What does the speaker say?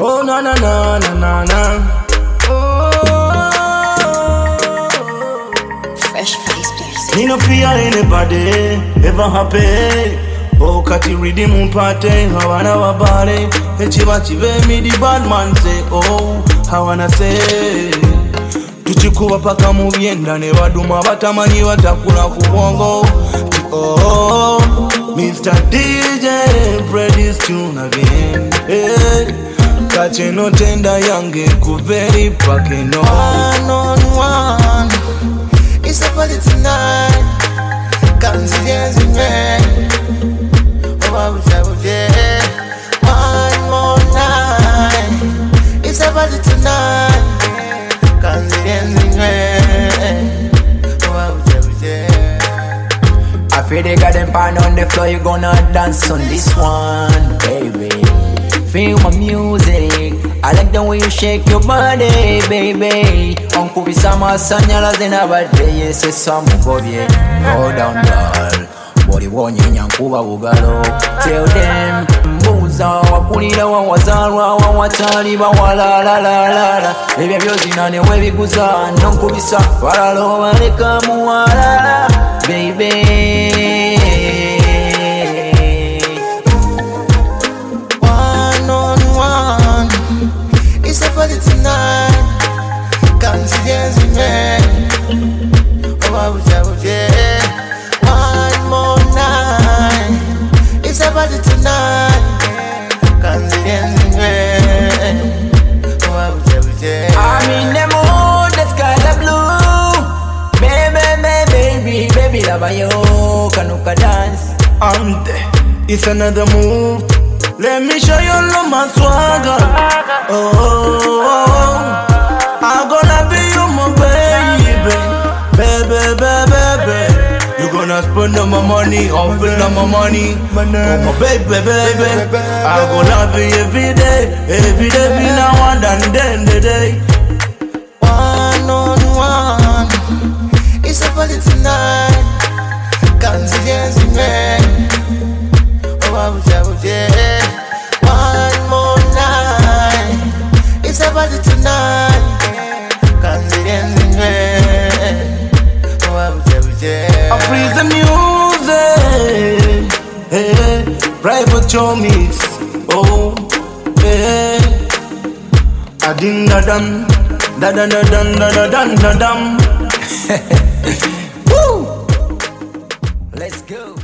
Oh na na na na na na. Oh. Fresh face music. Me no fear anybody ever happy. Oh, kati rhythm party, I wanna wabare. Echiba chive me the bad man say, oh, I wanna say. Tuchikuwa paka mubienda ne baduma batamanyi watakula kubongo. Oh, Mr. DJ, play this tune again. Hey, kache no tenda yange kuveri pake no. One on one, it's a party tonight. Come to dance with me. One more night, it's a party tonight. Come to dance with me. I feel they got them pan on the floor, you gonna dance on this one, baby. Feel my music, I like the way you shake your body, baby. Uncle Bisama Sanyala Zenabade, yes, it's some of you. Go down, girl. Body one yankuba bugalo. Tell them, Muza, Wakulila, Wazara, Watari, Wala, la la la la. Baby, you're in a way, Guza, Nonkubisa, Faralo, Malika, Muala, baby. One on one, it's a party tonight. Come to dance with me. One more night, it's a party tonight. Come to dance with me. I'm in the mood, the skies are blue. Baby, love you, kanuka dance. Ante, it's another move. Let me show you love my swagger. Oh, I'm gonna be you, my baby. Baby. You gonna spend all my money, I'll spend all my money. Oh, my baby. I'm gonna love you every day, be now and then the day. One on one, it's a party tonight. Come to dance with me. One more night, it's a party tonight. Come to dance with me. I freeze the music, hey, private your mix, oh, hey. I ding da dum, da da da dum, da da dum da dum. Woo! Let's go.